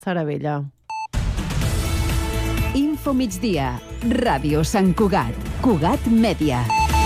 Sara Vella. Info migdia. Ràdio Sant Cugat. Cugat Mèdia.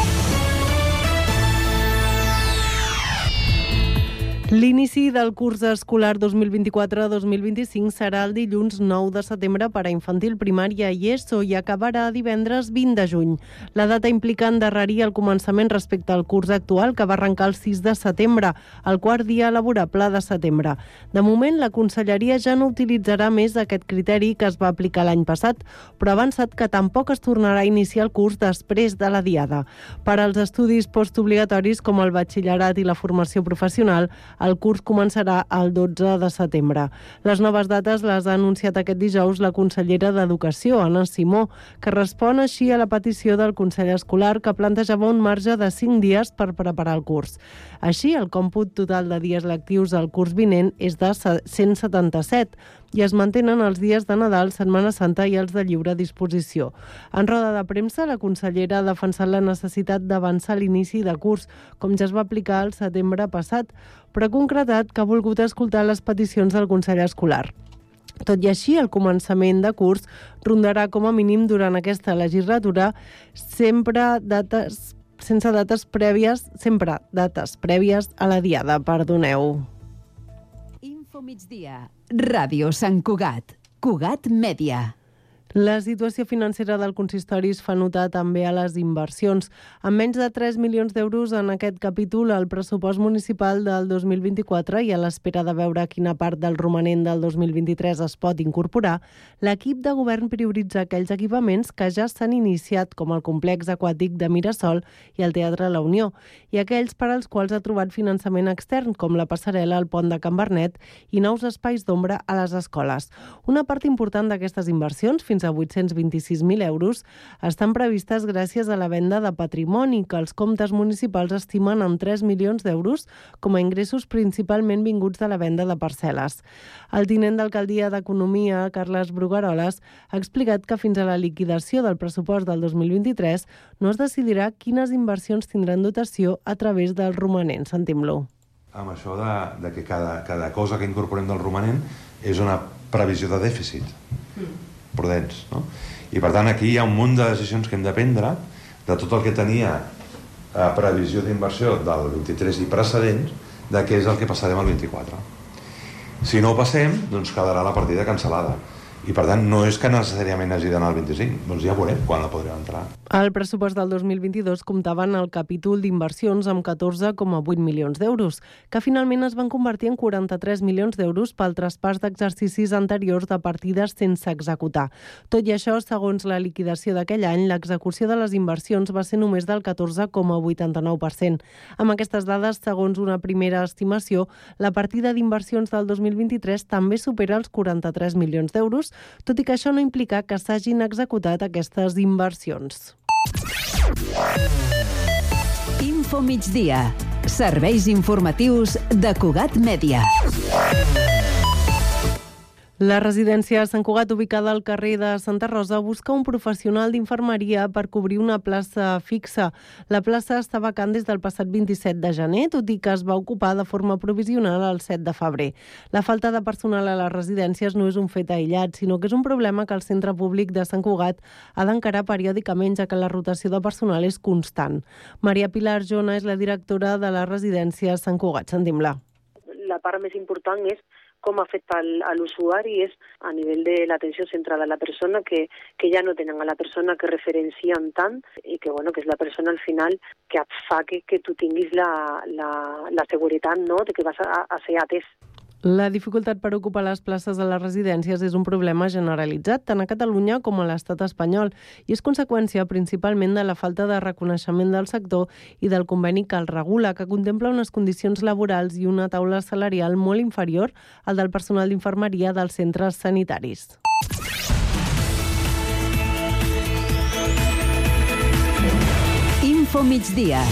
L'inici del curs escolar 2024-2025 serà el dilluns 9 de setembre per a infantil, primària i ESO i acabarà divendres 20 de juny. La data implica endarrerir el començament respecte al curs actual, que va arrencar el 6 de setembre, el quart dia laborable de setembre. De moment, la Conselleria ja no utilitzarà més aquest criteri que es va aplicar l'any passat, però ha avançat que tampoc es tornarà a iniciar el curs després de la diada. Per als estudis postobligatoris, com el batxillerat i la formació professional, el curs començarà el 12 de setembre. Les noves dates les ha anunciat aquest dijous la consellera d'Educació, Anna Simó, que respon així a la petició del Consell Escolar, que plantejava un marge de 5 dies per preparar el curs. Així, el còmput total de dies lectius del curs vinent és de 177 i es mantenen els dies de Nadal, Setmana Santa i els de lliure disposició. En roda de premsa, la consellera ha defensat la necessitat d'avançar l'inici de curs, com ja es va aplicar al setembre passat, però ha concretat que ha volgut escoltar les peticions del Consell Escolar. Tot i així, el començament de curs rondarà com a mínim durant aquesta legislatura sempre dates prèvies a la diada, perdoneu. Info migdia. Ràdio Sant Cugat. Cugat Mèdia. La situació financera del consistori es fa notar també a les inversions. Amb menys de 3 milions d'euros en aquest capítol, el pressupost municipal del 2024 i a l'espera de veure quina part del romanent del 2023 es pot incorporar, l'equip de govern prioritza aquells equipaments que ja s'han iniciat, com el complex aquàtic de Mirasol i el Teatre La Unió, i aquells per als quals ha trobat finançament extern, com la passarel·la al pont de Can Bernet i nous espais d'ombra a les escoles. Una part important d'aquestes inversions, fins a 826.000 euros, estan previstes gràcies a la venda de patrimoni, que els comptes municipals estimen en 3 milions d'euros com a ingressos principalment vinguts de la venda de parcel·les. El tinent d'alcaldia d'Economia, Carles Brugueroles, ha explicat que fins a la liquidació del pressupost del 2023 no es decidirà quines inversions tindran dotació a través del romanent. Sentim-lo. Amb això de que cada cosa que incorporem del romanent és una previsió de dèficit. Prudents, no? I per tant aquí hi ha un munt de decisions que hem de prendre de tot el que tenia previsió d'inversió del 23 i precedents, de què és el que passarem al 24. Si no ho passem, doncs quedarà la partida cancel·lada. I per tant no és que necessàriament hagi d'anar al 25, doncs ja veurem quan la podrem entrar. El pressupost del 2022 comptava en el capítol d'inversions amb 14,8 milions d'euros, que finalment es van convertir en 43 milions d'euros pel traspàs d'exercicis anteriors de partides sense executar. Tot i això, segons la liquidació d'aquell any, l'execució de les inversions va ser només del 14,89%. Amb aquestes dades, segons una primera estimació, la partida d'inversions del 2023 també supera els 43 milions d'euros, tot i que això no implica que s'hagin executat aquestes inversions. Info migdia. Serveis informatius de Cugat Mèdia. La residència Sant Cugat, ubicada al carrer de Santa Rosa, busca un professional d'infermeria per cobrir una plaça fixa. La plaça està vacant des del passat 27 de gener, tot i que es va ocupar de forma provisional el 7 de febrer. La falta de personal a les residències no és un fet aïllat, sinó que és un problema que el centre públic de Sant Cugat ha d'encarar periòdicament, ja que la rotació de personal és constant. Maria Pilar Jona és la directora de la residència Sant Cugat. Sentim-la. La part més important és com afecta a l'usuari és a nivell de l'atenció centrada a la persona, que ja no tenen a la persona que referencien tant i que és la persona al final que et fa que tu tinguis la seguretat, no?, de que vas a ser atès. La dificultat per ocupar les places a les residències és un problema generalitzat tant a Catalunya com a l'estat espanyol i és conseqüència principalment de la falta de reconeixement del sector i del conveni que el regula, que contempla unes condicions laborals i una taula salarial molt inferior al del personal d'infermeria dels centres sanitaris. Info migdia.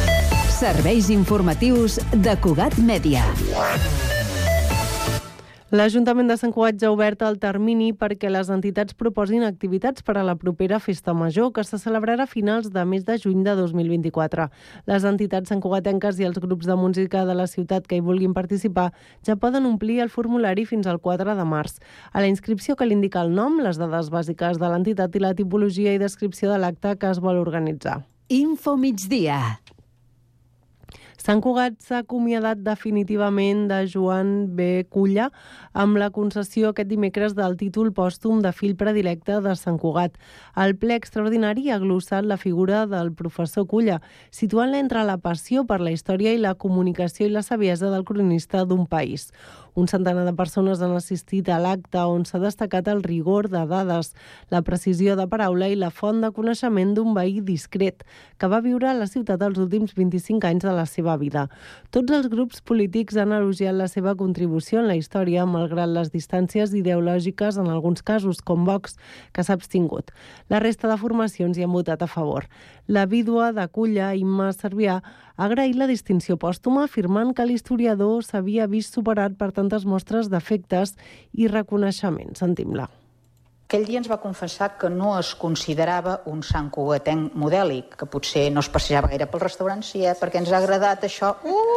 Serveis informatius de Cugat Mèdia. L'Ajuntament de Sant Cugat ja ha obert el termini perquè les entitats proposin activitats per a la propera Festa Major, que se celebrarà a finals de mes de juny de 2024. Les entitats santcugatenques i els grups de música de la ciutat que hi vulguin participar ja poden omplir el formulari fins al 4 de març. A la inscripció cal indicar el nom, les dades bàsiques de l'entitat i la tipologia i descripció de l'acte que es vol organitzar. Info Migdia. Sant Cugat s'ha acomiadat definitivament de Joan B. Culla amb la concessió aquest dimecres del títol pòstum de fill predilecte de Sant Cugat. El ple extraordinari ha glossat la figura del professor Culla, situant-la entre la passió per la història i la comunicació i la saviesa del cronista d'un país. Un centenar de persones han assistit a l'acte on s'ha destacat el rigor de dades, la precisió de paraula i la font de coneixement d'un veí discret que va viure a la ciutat els últims 25 anys de la seva vida. Tots els grups polítics han elogiat la seva contribució en la història, malgrat les distàncies ideològiques en alguns casos, com Vox, que s'ha abstingut. La resta de formacions hi han votat a favor. La vídua de Culla, Imma Cervià, ha agraït la distinció pòstuma, afirmant que l'historiador s'havia vist superat per tantes mostres d'afectes i reconeixement. Sentim-la. Aquell dia ens va confessar que no es considerava un santcugatenc modèlic, que potser no es passejava gaire pel restaurant, sí, perquè ens ha agradat això.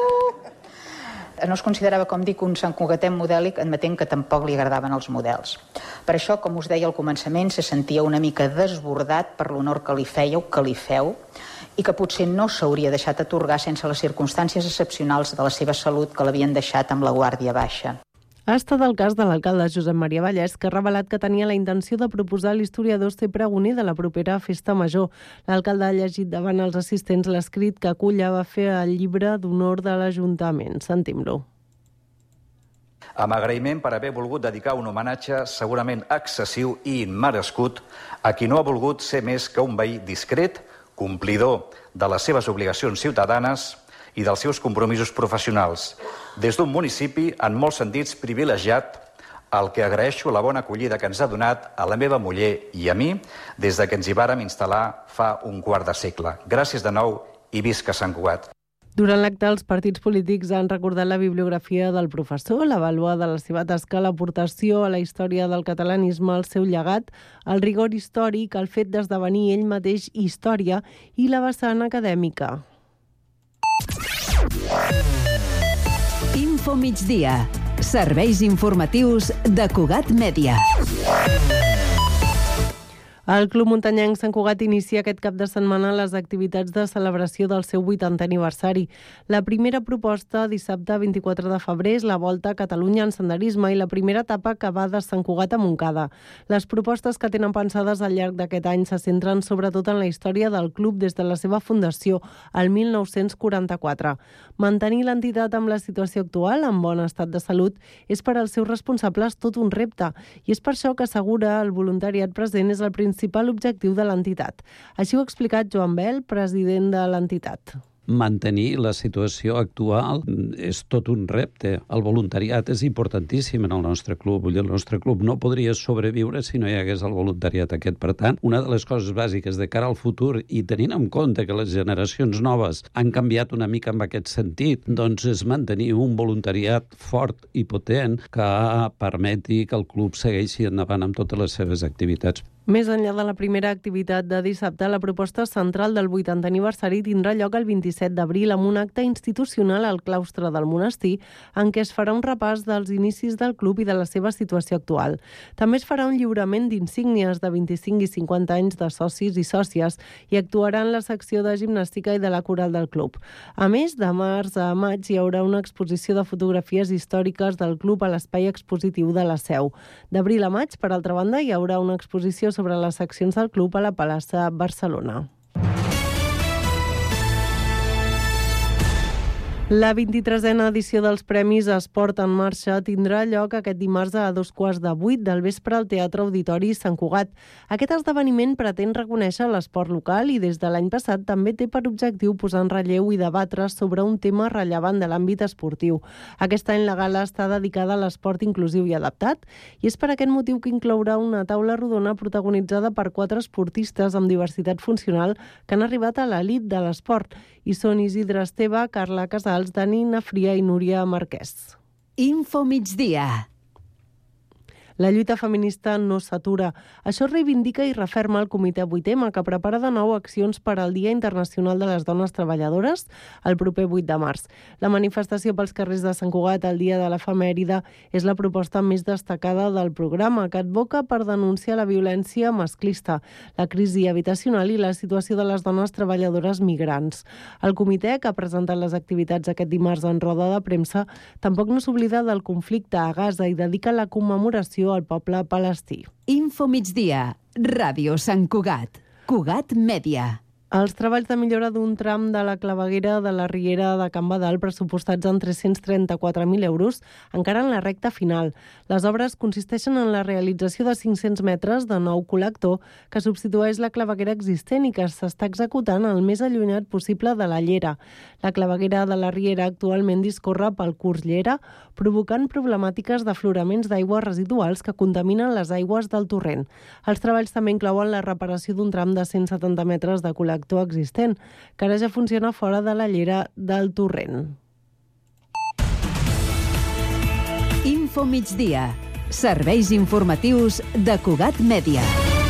No es considerava, com dic, un santcugatenc modèlic, admetent que tampoc li agradaven els models. Per això, com us deia al començament, se sentia una mica desbordat per l'honor que li fèieu, que li feu, i que potser no s'hauria deixat atorgar sense les circumstàncies excepcionals de la seva salut que l'havien deixat amb la guàrdia baixa. Ha estat el cas de l'alcalde Josep Maria Vallès, que ha revelat que tenia la intenció de proposar a l'historiador ser pregoner de la propera Festa Major. L'alcalde ha llegit davant els assistents l'escrit que Culla va fer al llibre d'honor de l'Ajuntament. Sentim-lo. Amb agraïment per haver volgut dedicar un homenatge segurament excessiu i immerescut a qui no ha volgut ser més que un veí discret, complidor de les seves obligacions ciutadanes i dels seus compromisos professionals, des d'un municipi en molts sentits privilegiat, al que agraeixo la bona acollida que ens ha donat a la meva muller i a mi des que ens hi vàrem instal·lar fa un quart de segle. Gràcies de nou i visca Sant Cugat. Durant l'acte, els partits polítics han recordat la bibliografia del professor, la vàlua de la seva tasca, l'aportació a la història del catalanisme, el seu llegat, el rigor històric, el fet d'esdevenir ell mateix història i la vessant acadèmica. Info Migdia. Serveis informatius de Cugat Mèdia. El Club Muntanyenc Sant Cugat inicia aquest cap de setmana les activitats de celebració del seu 80è aniversari. La primera proposta, dissabte 24 de febrer, és la Volta a Catalunya en senderisme i la primera etapa que va de Sant Cugat a Montcada. Les propostes que tenen pensades al llarg d'aquest any se centren sobretot en la història del club des de la seva fundació, el 1944. Mantenir l'entitat amb la situació actual, en bon estat de salut, és per als seus responsables tot un repte, i és per això que assegura el voluntariat present és el principal objectiu de l'entitat. Així ho ha explicat Joan Bel, president de l'entitat. Mantenir la situació actual és tot un repte. El voluntariat és importantíssim en el nostre club. El nostre club no podria sobreviure si no hi hagués el voluntariat aquest. Per tant, una de les coses bàsiques de cara al futur, i tenint en compte que les generacions noves han canviat una mica en aquest sentit, doncs és mantenir un voluntariat fort i potent que permeti que el club segueixi endavant amb totes les seves activitats. Més enllà de la primera activitat de dissabte, la proposta central del 80è aniversari tindrà lloc el 27 d'abril amb un acte institucional al claustre del monestir en què es farà un repàs dels inicis del club i de la seva situació actual. També es farà un lliurament d'insígnies de 25 i 50 anys de socis i sòcies i actuaran la secció de gimnàstica i de la coral del club. A més, de març a maig hi haurà una exposició de fotografies històriques del club a l'espai expositiu de la Seu. D'abril a maig, per altra banda, hi haurà una exposició sobre les seccions del club a la Palassa Barcelona. La 23a edició dels Premis Esport en Marxa tindrà lloc aquest dimarts a 7:15 del vespre al Teatre Auditori Sant Cugat. Aquest esdeveniment pretén reconèixer l'esport local i des de l'any passat també té per objectiu posar en relleu i debatre sobre un tema rellevant de l'àmbit esportiu. Aquest any la gala està dedicada a l'esport inclusiu i adaptat i és per aquest motiu que inclourà una taula rodona protagonitzada per 4 esportistes amb diversitat funcional que han arribat a l'elit de l'esport i són Isidre Esteve, Carla Casals, Dani Nafria i Núria Marquès. Info Migdia. La lluita feminista no s'atura. Això reivindica i referma el Comitè 8M, que prepara de nou accions per al Dia Internacional de les Dones Treballadores el proper 8 de març. La manifestació pels carrers de Sant Cugat el dia de l'efemèride és la proposta més destacada del programa, que advoca per denunciar la violència masclista, la crisi habitacional i la situació de les dones treballadores migrants. El comitè, que ha presentat les activitats aquest dimarts en roda de premsa, tampoc no s'oblida del conflicte a Gaza i dedica la commemoració al poble palestí. Info migdia, Ràdio Sant Cugat. Cugat Mèdia. Els treballs de millora d'un tram de la claveguera de la Riera de Can Badal, pressupostats en 334.000 euros, encara en la recta final. Les obres consisteixen en la realització de 500 metres de nou col·lector que substitueix la claveguera existent i que s'està executant el més allunyat possible de la llera. La claveguera de la Riera actualment discorre pel curs Llera, provocant problemàtiques d'afloraments d'aigües residuals que contaminen les aigües del torrent. Els treballs també inclouen la reparació d'un tram de 170 metres de col·lector existent, que ara ja funciona fora de la llera del torrent. Info migdia. Serveis informatius de Cugat Mèdia.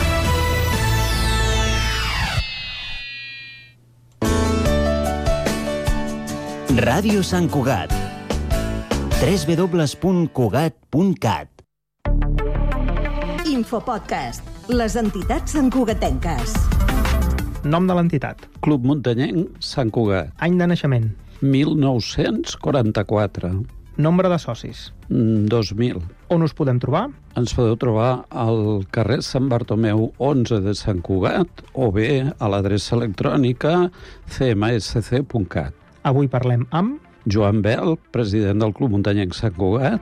Ràdio Sant Cugat. www.cugat.cat. Infopodcast. Les entitats santcugatenques. Nom de l'entitat. Club Muntanyenc Sant Cugat. Any de naixement. 1944. Nombre de socis. 2000. On us podem trobar? Ens podeu trobar al carrer Sant Bartomeu 11 de Sant Cugat o bé a l'adreça electrònica cmsc.cat. Avui parlem amb Joan Bel, president del Club Muntanyenc Sant Cugat.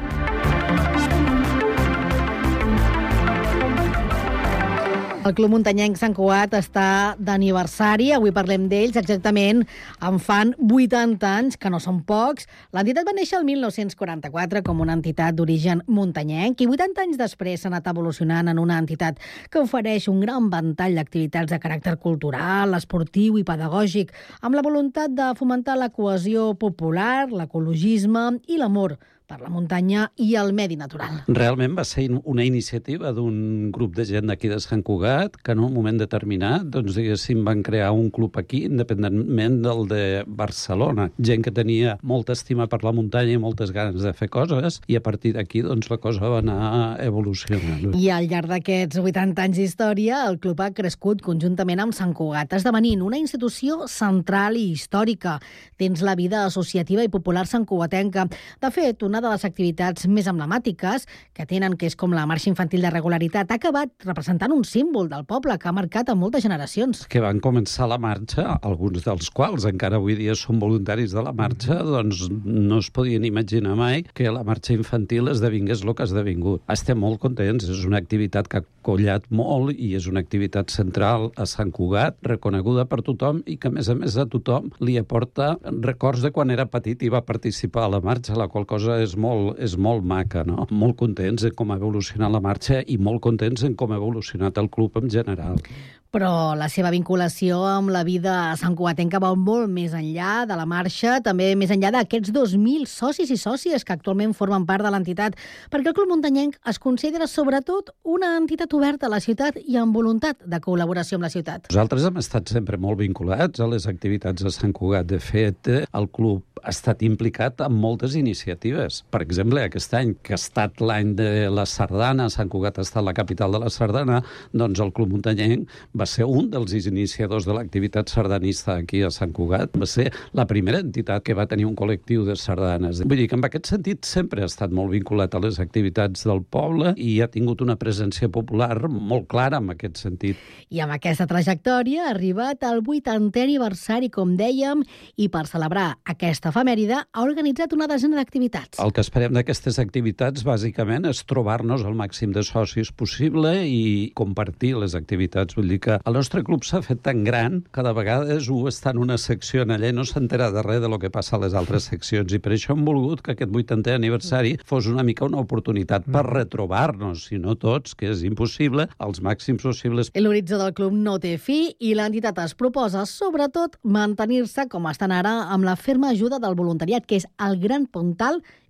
El Club Muntanyenc Sant Cugat està d'aniversari, avui parlem d'ells, exactament en fan 80 anys, que no són pocs. L'entitat va néixer el 1944 com una entitat d'origen muntanyenc i 80 anys després s'ha anat evolucionant en una entitat que ofereix un gran ventall d'activitats de caràcter cultural, esportiu i pedagògic, amb la voluntat de fomentar la cohesió popular, l'ecologisme i l'amor per la muntanya i el medi natural. Realment va ser una iniciativa d'un grup de gent d'aquí de Sant Cugat que en un moment determinat, doncs diguéssim, van crear un club aquí, independentment del de Barcelona. Gent que tenia molta estima per la muntanya i moltes ganes de fer coses, i a partir d'aquí doncs la cosa va anar evolucionant. I al llarg d'aquests 80 anys d'història, el club ha crescut conjuntament amb Sant Cugat, esdevenint una institució central i històrica dins la vida associativa i popular santcugatenca. De fet, una de les activitats més emblemàtiques que tenen, que és com la marxa infantil de regularitat, ha acabat representant un símbol del poble que ha marcat a moltes generacions. Que van començar la marxa, alguns dels quals encara avui dia són voluntaris de la marxa, doncs no es podien imaginar mai que la marxa infantil esdevingués el que ha esdevingut. Estem molt contents, és una activitat que ha collat molt i és una activitat central a Sant Cugat, reconeguda per tothom i que, a més a tothom li aporta records de quan era petit i va participar a la marxa, la qual cosa és molt maca, no? Molt contents en com ha evolucionat la marxa i molt contents en com ha evolucionat el club en general. Però la seva vinculació amb la vida santcugatenca va molt més enllà de la marxa, també més enllà d'aquests 2.000 socis i sòcies que actualment formen part de l'entitat, perquè el Club Muntanyenc es considera sobretot una entitat oberta a la ciutat i amb voluntat de col·laboració amb la ciutat. Nosaltres hem estat sempre molt vinculats a les activitats de Sant Cugat. De fet, el club ha estat implicat en moltes iniciatives. Per exemple, aquest any, que ha estat l'any de la sardana, Sant Cugat ha estat la capital de la sardana, doncs el Club Muntanyenc va ser un dels iniciadors de l'activitat sardanista aquí a Sant Cugat. Va ser la primera entitat que va tenir un col·lectiu de sardanes. Vull dir que en aquest sentit sempre ha estat molt vinculat a les activitats del poble i ha tingut una presència popular molt clara en aquest sentit. I amb aquesta trajectòria ha arribat al 80è aniversari, com dèiem, i per celebrar aquesta efemèride ha organitzat una desena d'activitats. El que esperem d'aquestes activitats, bàsicament, és trobar-nos el màxim de socis possible i compartir les activitats. Vull dir que el nostre club s'ha fet tan gran que de vegades ho està en una secció en allà i no s'entera de res de lo que passa a les altres seccions, i per això hem volgut que aquest 80è aniversari fos una mica una oportunitat per retrobar-nos, si no tots, que és impossible, els màxims possibles. L'horitzó del club no té fi i l'entitat es proposa, sobretot, mantenir-se com estan ara amb la ferma ajuda del voluntariat, que és el gran puntal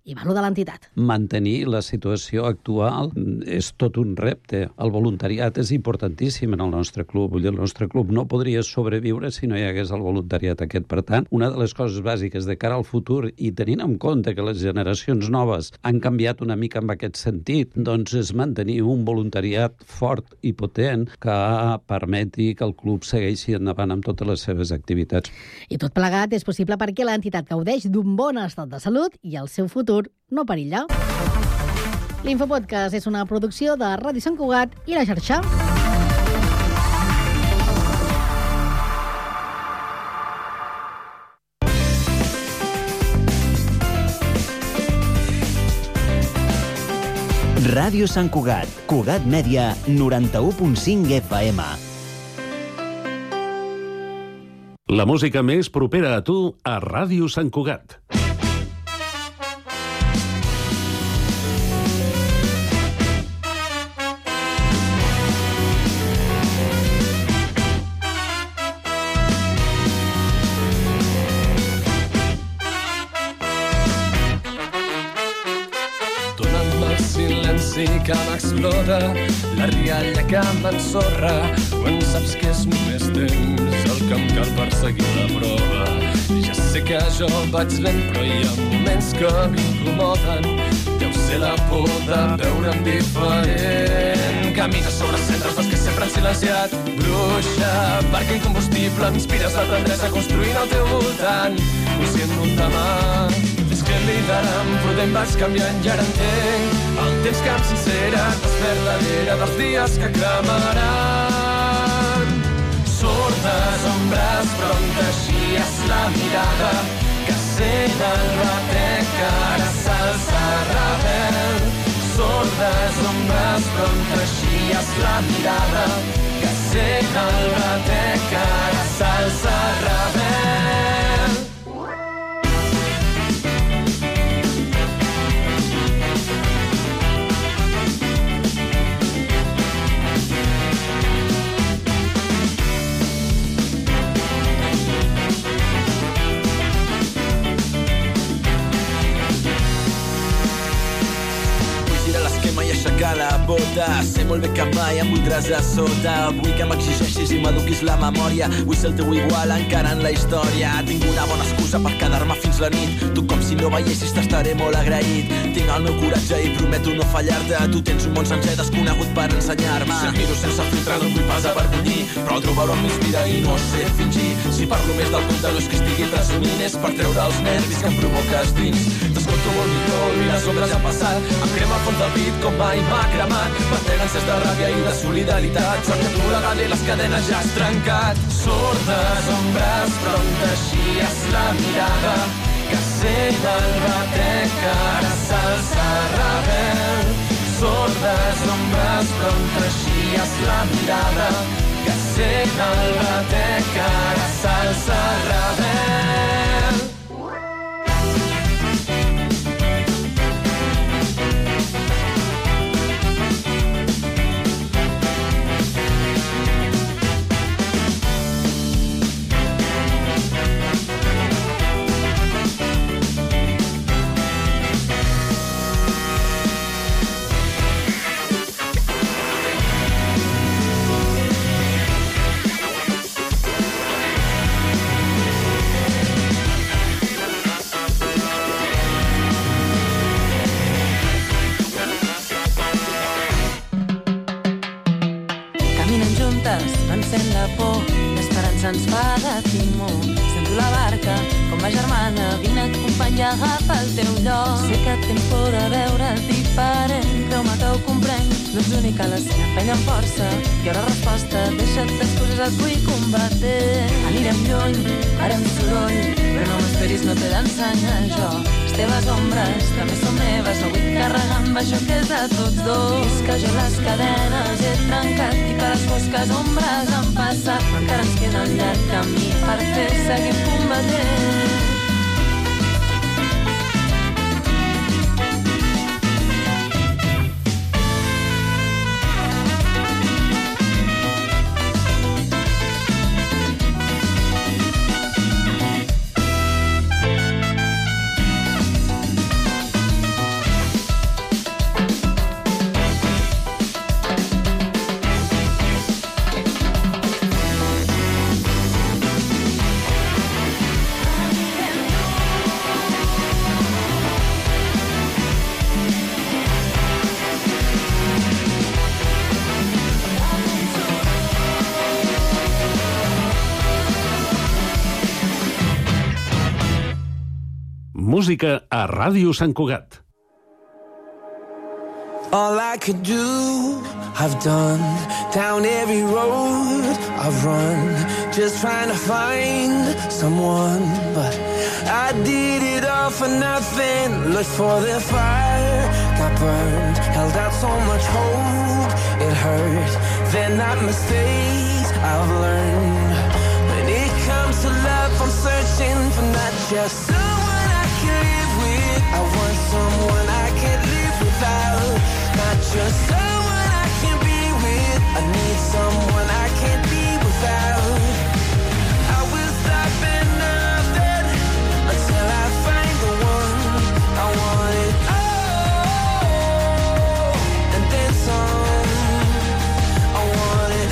i parlo de l'entitat. Mantenir la situació actual és tot un repte. El voluntariat és importantíssim en el nostre club. El nostre club no podria sobreviure si no hi hagués el voluntariat aquest. Per tant, una de les coses bàsiques de cara al futur, i tenint en compte que les generacions noves han canviat una mica en aquest sentit, doncs és mantenir un voluntariat fort i potent que permeti que el club segueixi endavant amb totes les seves activitats. I tot plegat és possible perquè l'entitat gaudeix d'un bon estat de salut i el seu futur no perilla. L'Infopodcast és una producció de Ràdio Sant Cugat i La Xarxa. Ràdio Sant Cugat, Cugat Mèdia, 91.5 FM. La música més propera a tu a Ràdio Sant Cugat. Que m'explota, la rialla que m'ensorra, quan saps que és només temps el que em cal per seguir la prova. Ja sé que jo vaig lent, però hi ha moments que m'incomoden. Deu ser la por de veure'm diferent. Camina sobre cendres dels que sempre han silenciat. Bruixa, barca incombustible, m'inspires la tendresa construint al teu voltant. Conscient d'un demà, fins que liderant, prudent vaig canviant i ara entenc el temps que em sincera, és verdadera dels dies que cremaran. Sordes ombres, però on teixies la mirada, que sent el batec que ara s'alça rebel. Sordes ombres, però on teixies la mirada, que sent el batec que ara s'alça rebel. Aixecar la bota, sé molt bé que mai em voldràs a sota. Vull que m'exigeixis i m'eduquis la memòria. Vull ser el teu igual encara en la història. Tinc una bona excusa per quedar-me fins la nit. Tu com si no veiessis t'estaré molt agraït. Tinc el meu coratge i prometo no fallar-te. Tu tens un món sencer desconegut per ensenyar-me. Si et miro sense filtrar no em vull pas avergonyir, però el teu valor m'inspira i no sé fingir. Si parlo més del compte no és que estigui presumint, és per treure els nervis que em provoques dins. T'escolto molt millor i les ombres han passat. Em crema al fons del pit com mai m'ha cremat. Bategen ses de ràbia i de solidaritat. Sort que tu la gana i les cadenes ja has trencat. Sordes ombres, però on teixies la mirada, que sent el batec que ara s'alça rebel. Sordes ombres, però on teixies la mirada, que sent el batec que ara s'alça rebel. Vencent la por, l'esperança ens fa de timó. Sento la barca, com ma germana, vine a acompanyar, agafa el teu lloc. Sé que tens por de veure't diferent, creu-me que ho comprenc. No ets única, les que empenyen força. Hi haurà resposta, deixa't d'excuses, et vull combatir. Anirem lluny, farem soroll, però no m'esperis, no t'he d'ensenyar jo. Les teves ombres també són meves, no vull carregar amb això que és de tots dos. És que jo les cadenes he trencat i per les fosques ombres han passat, però encara ens queda un llarg camí per fer seguir combatent. Música a Ràdio Sant Cugat. All I could do, I've done. Down every road I've run, just trying to find someone. But I did it all for nothing. Looked for the fire, got burned. Held out so much hope, it hurt. They're not mistakes I've learned. When it comes to love, I'm searching for not just someone I can live with. I want someone I can't live without. Not just someone I can be with. I need someone I can't be without. I will stop at nothing until I find the one. I want it all, and then some. I want it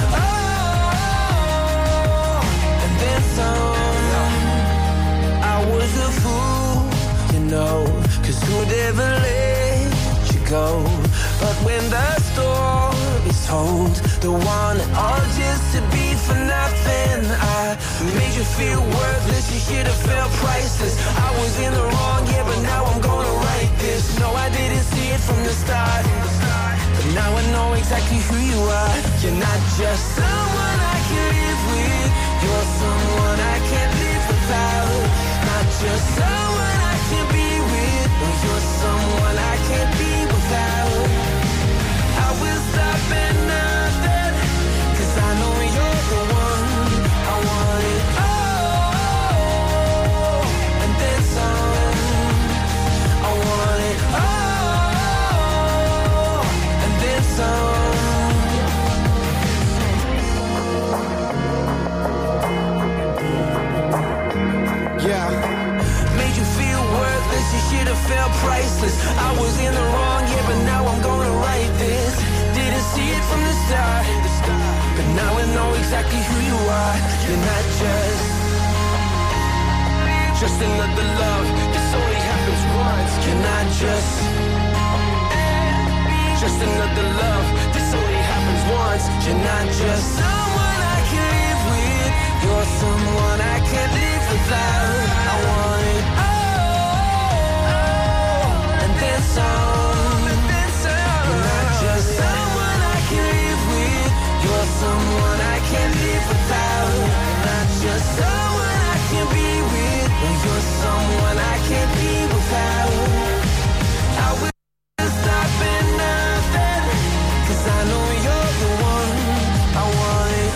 all, and then some. I was a fool, you know, 'cause who'd ever let you go? But when the story's told, the one and all just to be for nothing. I made you feel worthless, you should have felt priceless. I was in the wrong, yeah, but now I'm gonna right this. No, I didn't see it from the start, but now I know exactly who you are. You're not just someone I can live with. You're someone I can't live without. Not just someone I can be with, but you're someone I can't be without. I will stop at nothing, 'cause I know you're the one. I want it all, and then some. I want it all, and then some. Yeah. Made you feel worthless, you should have felt priceless. I was in the wrong, yeah, but now I'm gonna right this. Didn't see it from the start, but now I know exactly who you are. You're not just another love. This only happens once. You're not just another love. This only happens once. You're not just someone I can live with. You're someone I can't live without. I want it all, and then some. You're not just someone I can live with. You're someone I can't live without. You're not just someone I can be with, but you're someone I can't be without. I will stop at nothing, 'cause I know you're the one. I want it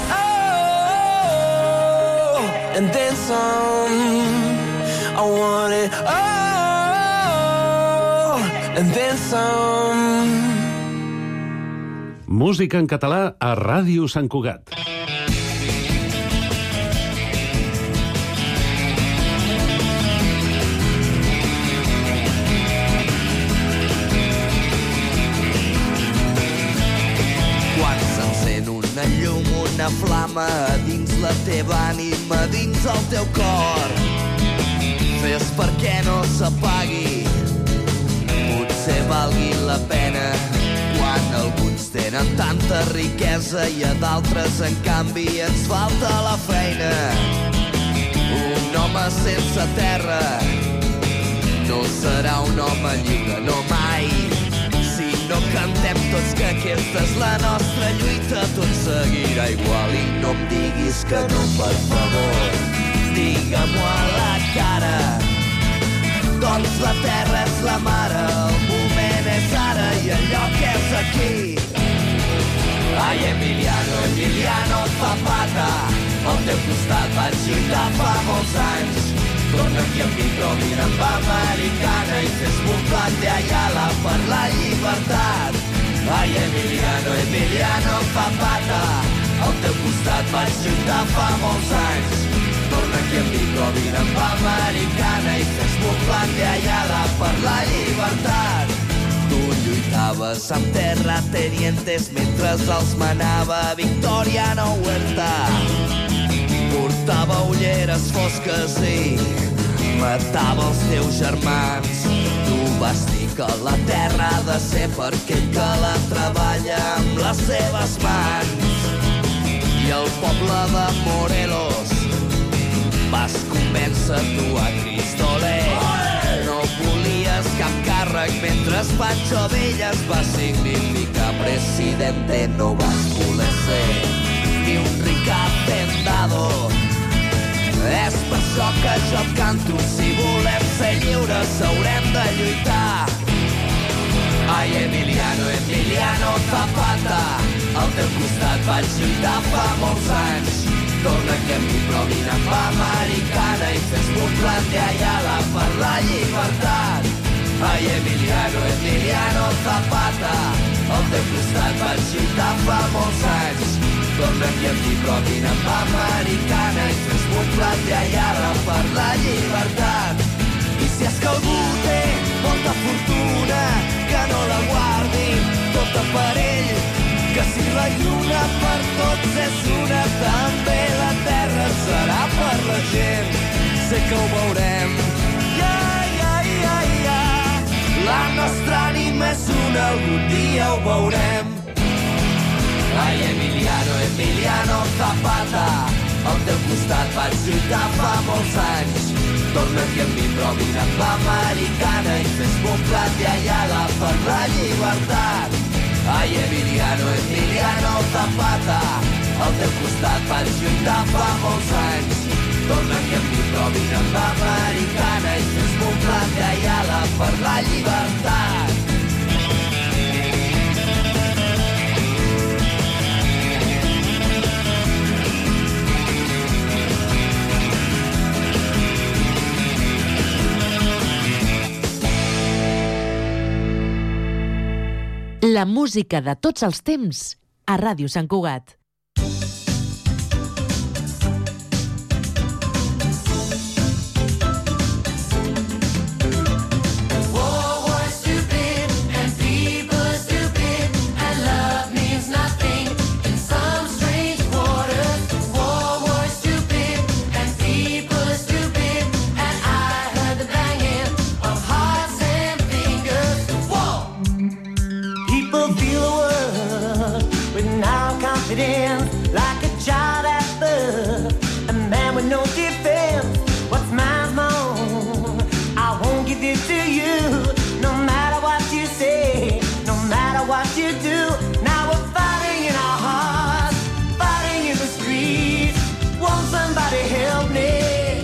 all, and then some. I want it all, and then some. Música en català a Ràdio Sant Cugat. Quan s'encén una llum, una flama dins la teva ànima, dins el teu cor, fes perquè no s'apagui. Potser valgui la pena quan alguns tenen tanta riquesa i a d'altres, en canvi, ens falta la feina. Un home sense terra no serà un home lliure, no mai. Si no cantem tots que aquesta és la nostra lluita, tot seguirà igual. I no em diguis que no, per favor, digue-m'ho a la cara. Doncs la terra és la mare, el moment és ara i el lloc és aquí. Ai, Emiliano, Emiliano Zapata, al teu costat vaig lluitar fa molts anys. Torna aquí amb micro, vine amb americana i fes-me un plante Ayala per la llibertat. Ai, Emiliano, Emiliano Zapata, al teu costat vaig lluitar fa molts anys. Torna aquí amb micro, vine amb americana i fes-me un plante Ayala per la llibertat. Tu lluitaves amb terratenientes mentre els manava Victoriano Huerta. Portava ulleres fosques i matava els teus germans. Tu vas dir que la terra ha de ser per aquell que la treballa amb les seves mans. I el poble de Morelos vas convèncer tu a Cristoler. No Pancho Villa va significar presidente, no vas voler ser ni un ric hacendado. És per això que jo et canto, si volem ser lliures haurem de lluitar. Ai, Emiliano, Emiliano Zapata, al teu costat vaig lluitar fa molts anys. Torna aquí amb mi, però vine amb americana i fes-me un plan de Ayala per la llibertat. Ai, Emiliano, Emiliano Zapata, al teu costat vaig lluitar fa molts anys. Torna aquí amb mi, però vine amb americana i fes-me un plan de Ayala per la llibertat. I si és que algú té molta fortuna, que no la guardi tota per ell, que si la lluna per tots és una, també la terra serà per la gent. Sé que ho veurem. La nostra ànima és una, algun dia ho veurem. Ai, Emiliano, Emiliano Zapata, al teu costat vaig lluitar fa molts anys. Torna aquí amb mi, però vine amb americana i fes-me un plat de Ayala per la llibertat. Ai, Emiliano, Emiliano Zapata, al teu costat vaig lluitar fa molts anys. Torna aquí amb mi, però vine amb americana i fes-me un plat de Ayala per la llibertat. La música de tots els temps a Ràdio Sant Cugat. Like a child at birth, a man with no defense. What's mine's mine? I won't give it to you, no matter what you say, no matter what you do. Now we're fighting in our hearts, fighting in the streets. Won't somebody help me?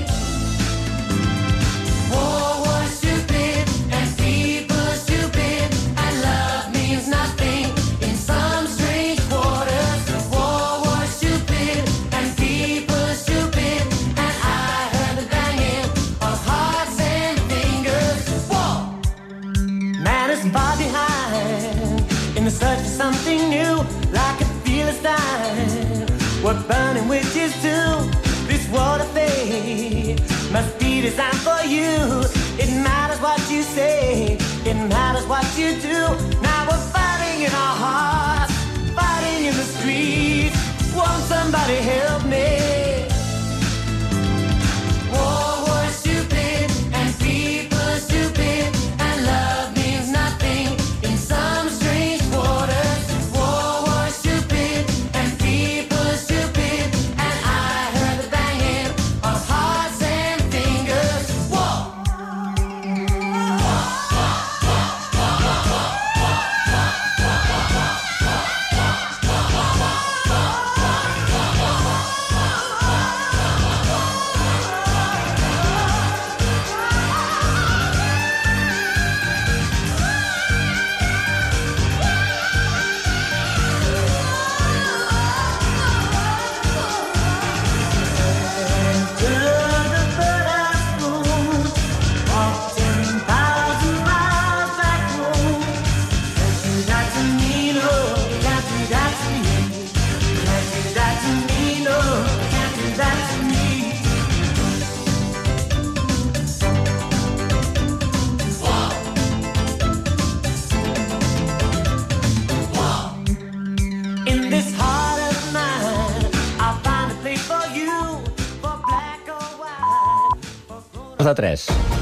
War was stupid and people are stupid, and love means nothing in some strange quarters. Far behind, in the search for something new, like a Philistine. We're burning witches too. This world of fate must be designed for you. It matters what you say, it matters what you do. Now we're fighting in our hearts, fighting in the streets. Won't somebody help me? War was stupid and people are stupid, and love de 3.